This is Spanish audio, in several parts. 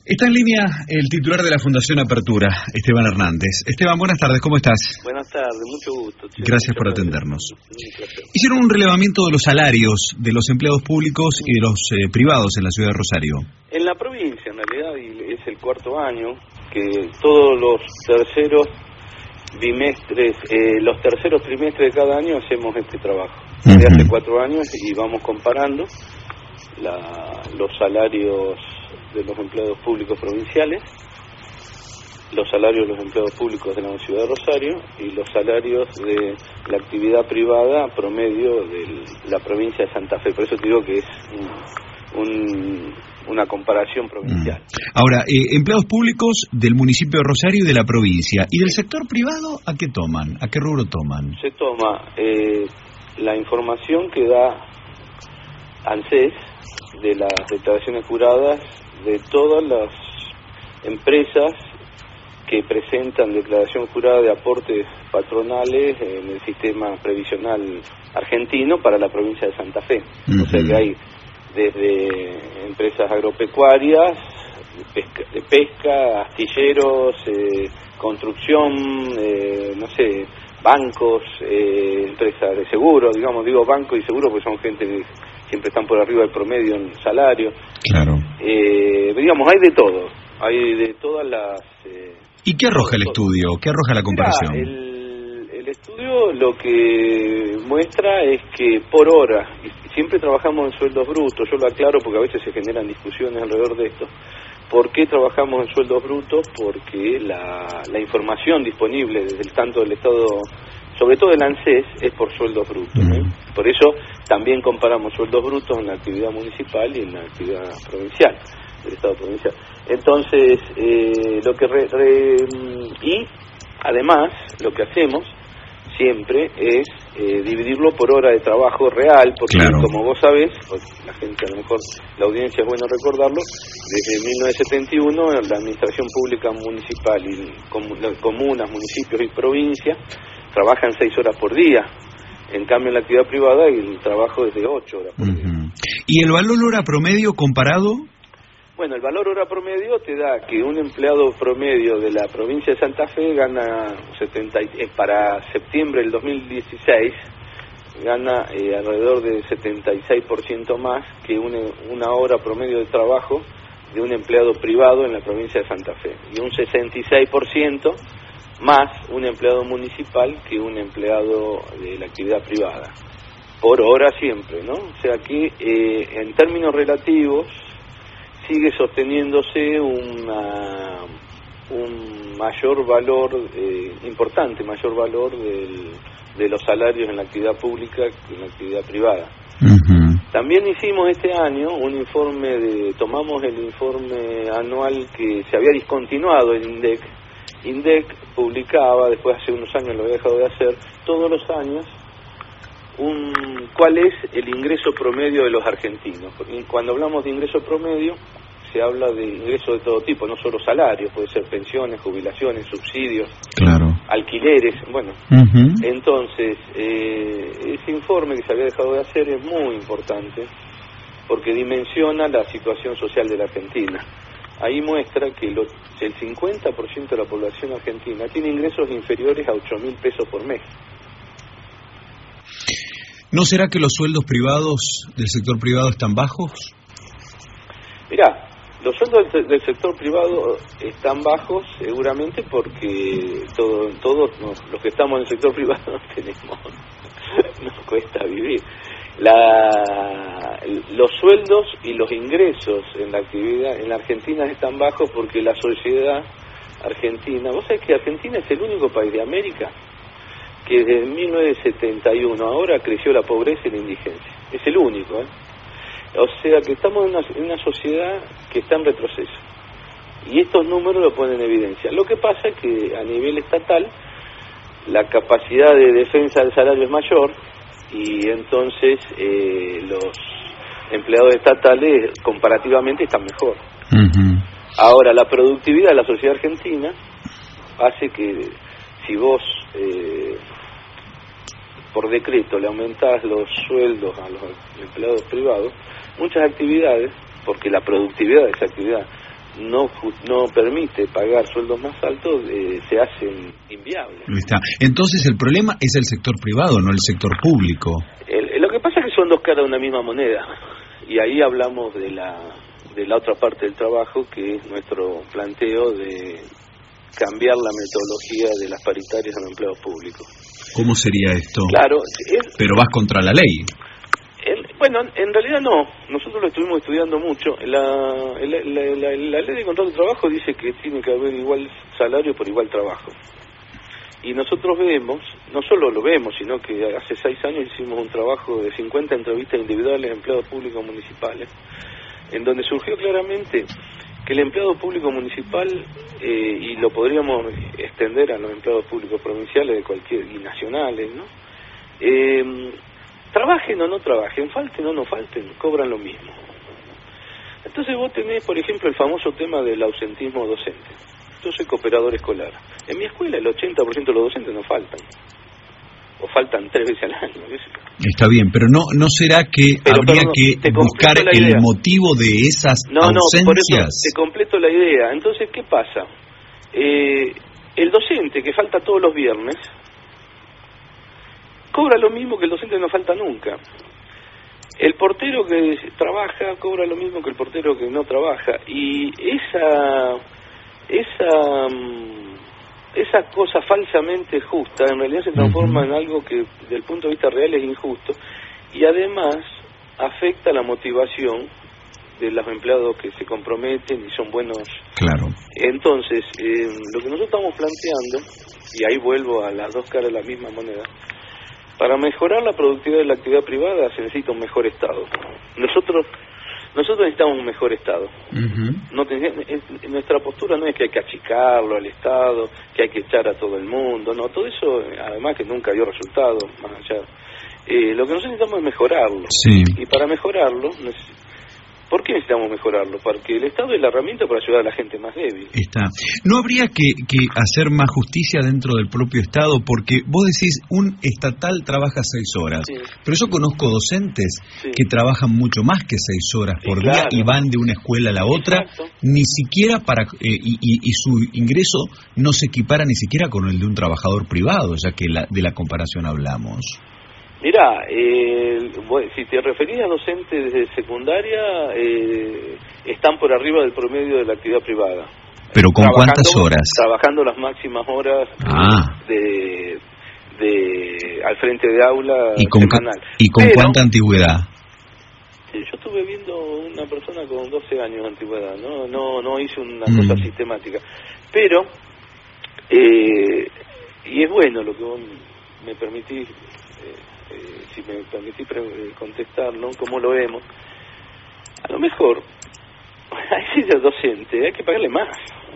Está en línea el titular de la Fundación Apertura, Esteban Hernández. Esteban, buenas tardes, ¿cómo estás? Buenas tardes, mucho gusto. Gracias por atendernos. Hicieron un relevamiento de los salarios de los empleados públicos y de los privados en la ciudad de Rosario. En la provincia, en realidad, es el cuarto año que todos los terceros bimestres, los terceros trimestres de cada año hacemos este trabajo. Desde hace 4 años y vamos comparando los salarios de los empleados públicos provinciales, los salarios de los empleados públicos de la ciudad de Rosario y los salarios de la actividad privada promedio de la provincia de Santa Fe. Por eso te digo que es una comparación provincial. Ahora, empleados públicos del municipio de Rosario y de la provincia. ¿Y del sector privado a qué toman? ¿A qué rubro toman? Se toma la información que da ANSES de las declaraciones juradas de todas las empresas que presentan declaración jurada de aportes patronales en el sistema previsional argentino para la provincia de Santa Fe. O sea que hay desde empresas agropecuarias, de pesca, astilleros, construcción, bancos, empresas de seguro, digo banco y seguro porque son gente que siempre están por arriba del promedio en salario. Claro. Hay de todo, hay de todas las... ¿Y qué arroja el estudio? ¿Qué arroja la comparación? El estudio lo que muestra es que por hora, y siempre trabajamos en sueldos brutos, yo lo aclaro porque a veces se generan discusiones alrededor de esto. ¿Por qué trabajamos en sueldos brutos? Porque la información disponible desde tanto del Estado, sobre todo el ANSES, es por sueldos brutos. Por eso también comparamos sueldos brutos en la actividad municipal y en la actividad provincial, del Estado provincial. Entonces, y además lo que hacemos siempre es dividirlo por hora de trabajo real, porque como vos sabés, la gente, a lo mejor la audiencia es bueno recordarlo, desde 1971 la administración pública municipal y comunas, municipios y provincias trabajan 6 horas por día. En cambio, en la actividad privada el trabajo es de 8 horas por día. ¿Y el valor hora promedio comparado? Bueno, el valor hora promedio te da que un empleado promedio de la provincia de Santa Fe gana para septiembre del 2016 gana alrededor del 76% más que una hora promedio de trabajo de un empleado privado en la provincia de Santa Fe, y un 66% más un empleado municipal que un empleado de la actividad privada, por hora siempre, ¿no? O sea que en términos relativos sigue sosteniéndose un mayor valor, importante mayor valor de los salarios en la actividad pública que en la actividad privada. También hicimos este año un informe tomamos el informe anual que se había discontinuado en INDEC. INDEC publicaba, después hace unos años lo había dejado de hacer, todos los años cuál es el ingreso promedio de los argentinos. Y cuando hablamos de ingreso promedio se habla de ingresos de todo tipo, no solo salarios, puede ser pensiones, jubilaciones, subsidios, alquileres, Entonces, ese informe que se había dejado de hacer es muy importante porque dimensiona la situación social de la Argentina. Ahí muestra que el 50% de la población argentina tiene ingresos inferiores a 8.000 pesos por mes. ¿No será que los sueldos privados del sector privado están bajos? Mirá, los sueldos del sector privado están bajos seguramente porque todos los que estamos en el sector privado nos cuesta vivir. Los sueldos y los ingresos en la actividad en la Argentina están bajos porque la sociedad argentina, vos sabés que Argentina es el único país de América que desde 1971 ahora creció la pobreza y la indigencia. Es el único, O sea que estamos en una sociedad que está en retroceso. Y estos números lo ponen en evidencia. Lo que pasa es que a nivel estatal la capacidad de defensa del salario es mayor y entonces los empleados estatales comparativamente están mejor. Ahora, la productividad de la sociedad argentina hace que si vos por decreto le aumentás los sueldos a los empleados privados, muchas actividades, porque la productividad de esa actividad no permite pagar sueldos más altos, se hacen inviables. Está. Entonces el problema es el sector privado, no el sector público. Lo que pasa es que son dos caras de una misma moneda, y ahí hablamos de la otra parte del trabajo, que es nuestro planteo de cambiar la metodología de las paritarias en empleados públicos. ¿Cómo sería esto? Claro, pero vas contra la ley. Bueno, en realidad no. Nosotros lo estuvimos estudiando mucho. La ley de contrato de trabajo dice que tiene que haber igual salario por igual trabajo. Y nosotros vemos, no solo lo vemos, sino que hace 6 años hicimos un trabajo de 50 entrevistas individuales a empleados públicos municipales, en donde surgió claramente que el empleado público municipal, y lo podríamos extender a los empleados públicos provinciales y nacionales, ¿no? Trabajen o no trabajen, falten o no falten, cobran lo mismo. Entonces vos tenés, por ejemplo, el famoso tema del ausentismo docente. Yo soy cooperador escolar. En mi escuela el 80% de los docentes no faltan. O faltan 3 veces al año. Está bien, pero no será que habría que buscar el motivo de esas ausencias. Por eso te completo la idea. Entonces, ¿qué pasa? El docente que falta todos los viernes cobra lo mismo que el docente que no falta nunca. El portero que trabaja cobra lo mismo que el portero que no trabaja. Y esa cosa falsamente justa en realidad se transforma en algo que desde el punto de vista real es injusto, y además afecta la motivación de los empleados que se comprometen y son buenos. Claro. Entonces, lo que nosotros estamos planteando, y ahí vuelvo a las dos caras de la misma moneda, para mejorar la productividad de la actividad privada se necesita un mejor Estado. Nosotros necesitamos un mejor Estado. Nuestra postura no es que hay que achicarlo al Estado, que hay que echar a todo el mundo, no, todo eso, además que nunca dio resultado, más allá. Lo que nosotros necesitamos es mejorarlo. Sí. Y para mejorarlo, ¿por qué necesitamos mejorarlo? Porque el Estado es la herramienta para ayudar a la gente más débil. ¿No habría que hacer más justicia dentro del propio Estado? Porque vos decís, un estatal trabaja 6 horas, sí, pero yo conozco docentes que trabajan mucho más que 6 horas por día y van de una escuela a la otra. Exacto. Ni siquiera y su ingreso no se equipara ni siquiera con el de un trabajador privado, ya que de la comparación hablamos. Mirá, si te referís a docentes de secundaria, están por arriba del promedio de la actividad privada. ¿Pero con cuántas horas? Trabajando las máximas horas al frente de aula semanal. ¿Y con cuánta antigüedad? Yo estuve viendo una persona con 12 años de antigüedad, no hice una cosa sistemática. Pero, y es bueno lo que vos me permitís, si me permitís contestar, ¿no? ¿Cómo lo vemos? A lo mejor a ese docente hay que pagarle más,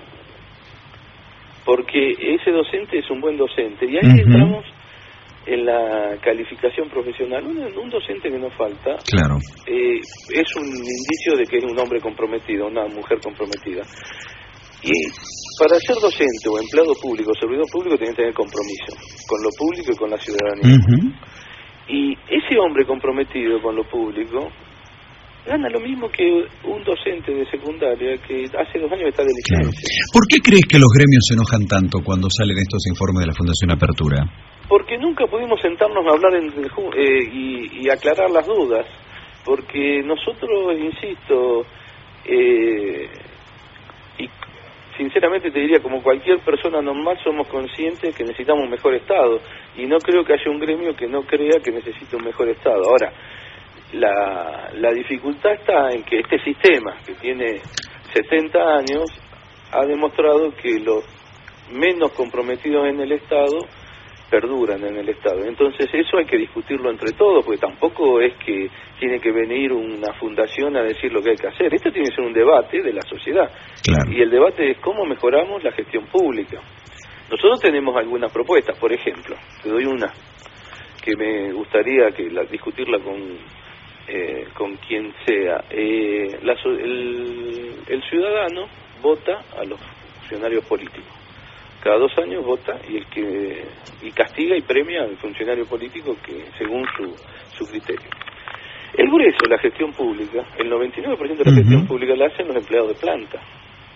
porque ese docente es un buen docente, y ahí entramos en la calificación profesional. Un docente que no falta, claro, es un indicio de que es un hombre comprometido, una mujer comprometida. Y para ser docente o empleado público, servidor público, tiene que tener compromiso con lo público y con la ciudadanía. Y ese hombre comprometido con lo público gana lo mismo que un docente de secundaria que hace 2 años está de licencia. Claro. ¿Por qué crees que los gremios se enojan tanto cuando salen estos informes de la Fundación Apertura? Porque nunca pudimos sentarnos a hablar y aclarar las dudas. Porque nosotros, insisto, y sinceramente te diría, como cualquier persona normal, somos conscientes que necesitamos un mejor Estado, y no creo que haya un gremio que no crea que necesita un mejor Estado. Ahora, la dificultad está en que este sistema, que tiene 70 años, ha demostrado que los menos comprometidos en el Estado perduran en el Estado. Entonces eso hay que discutirlo entre todos, porque tampoco es que tiene que venir una fundación a decir lo que hay que hacer. Esto tiene que ser un debate de la sociedad. Claro. Y el debate es cómo mejoramos la gestión pública. Nosotros tenemos algunas propuestas, por ejemplo, te doy una que me gustaría discutirla con quien sea. El ciudadano vota a los funcionarios políticos. Cada 2 años vota y castiga y premia al funcionario político que según su criterio. El grueso de la gestión pública, el 99% de la gestión pública la hacen los empleados de planta.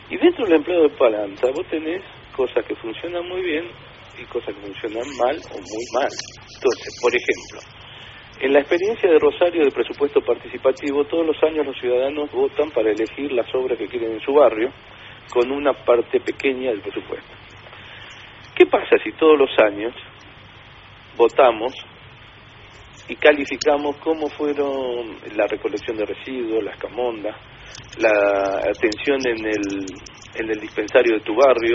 Y dentro del empleo de planta vos tenés cosas que funcionan muy bien y cosas que funcionan mal o muy mal. Entonces, por ejemplo, en la experiencia de Rosario de presupuesto participativo, todos los años los ciudadanos votan para elegir las obras que quieren en su barrio con una parte pequeña del presupuesto. ¿Qué pasa si todos los años votamos y calificamos cómo fueron la recolección de residuos, las camondas, la atención en el dispensario de tu barrio,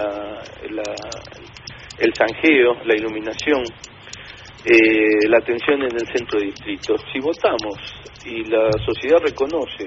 el zanjeo, la iluminación, la atención en el centro de distrito? Si votamos y la sociedad reconoce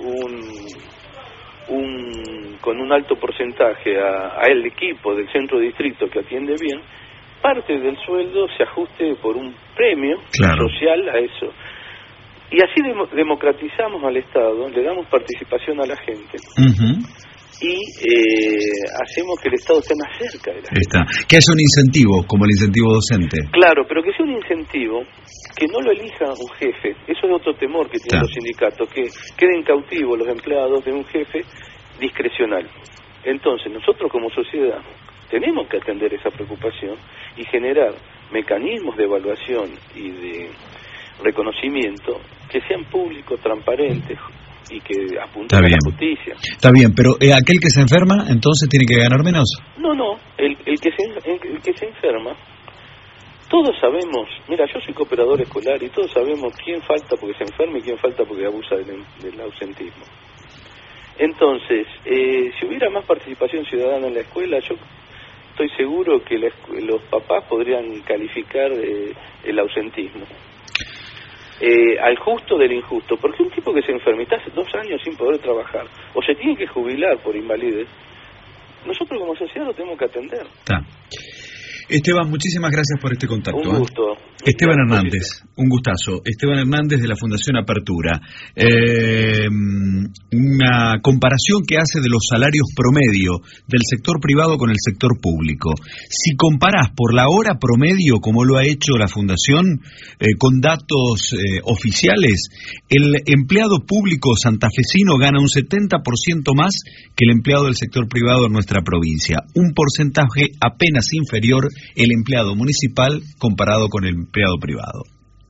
con un alto porcentaje a el equipo del centro de distrito que atiende bien, parte del sueldo se ajuste por un premio social a eso. Y así democratizamos al Estado, le damos participación a la gente. Y hacemos que el Estado esté más cerca de la gente. Que haya un incentivo, como el incentivo docente. Claro, pero que sea un incentivo que no lo elija un jefe. Eso es otro temor que tienen los sindicatos, que queden cautivos los empleados de un jefe discrecional. Entonces, nosotros como sociedad tenemos que atender esa preocupación y generar mecanismos de evaluación y de reconocimiento que sean públicos, transparentes y que apunten a la justicia. Está bien, pero aquel que se enferma, entonces tiene que ganar menos. No, el que se enferma, todos sabemos, mira, yo soy cooperador escolar y todos sabemos quién falta porque se enferma y quién falta porque abusa del ausentismo. Entonces, si hubiera más participación ciudadana en la escuela, yo estoy seguro que los papás podrían calificar el ausentismo. Al justo del injusto, porque un tipo que se enferma y está hace 2 años sin poder trabajar o se tiene que jubilar por invalidez, nosotros como sociedad lo tenemos que atender. Esteban, muchísimas gracias por este contacto. Un gusto. Esteban Hernández, un gustazo. Esteban Hernández de la Fundación Apertura. Una comparación que hace de los salarios promedio del sector privado con el sector público. Si comparás por la hora promedio, como lo ha hecho la Fundación, con datos oficiales, el empleado público santafesino gana un 70% más que el empleado del sector privado en nuestra provincia. Un porcentaje apenas inferior el empleado municipal comparado con el empleado privado.